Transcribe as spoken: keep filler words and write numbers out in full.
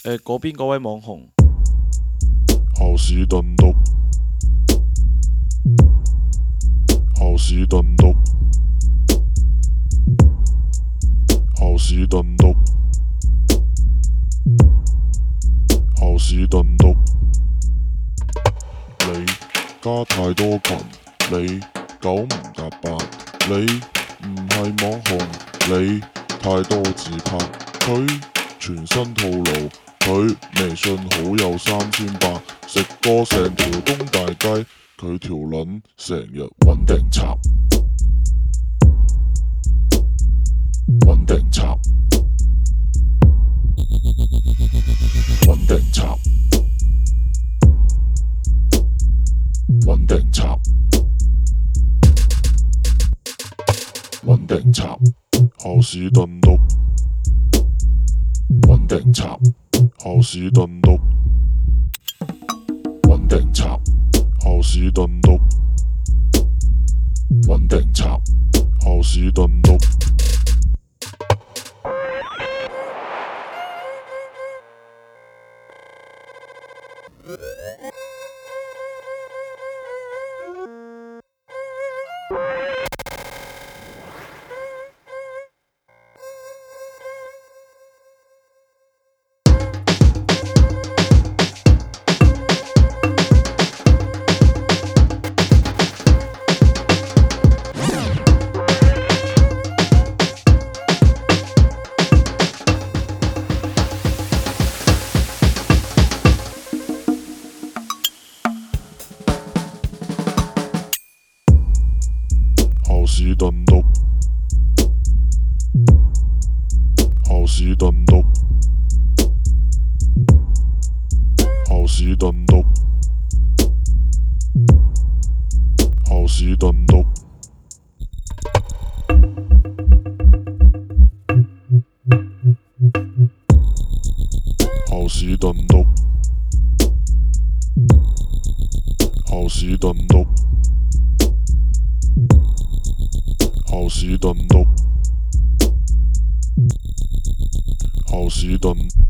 誒嗰邊嗰位網紅， 好士頓督，好士頓督，好士頓督，好士頓督，你加太多群，你九唔搭八，你唔係網紅，你太多自拍，佢全新套路，佢微信好友三千八，食過成條東大街，佢條撚成日穩定插，穩定插，穩定插，穩定插，穩定插，好士頓督，穩定插，好士頓督，穩定插，好士頓督，穩定插，好士頓督。好士頓督，好士頓督，好士頓督，好士頓督，好士頓督，好士頓督。好士頓督，好士頓。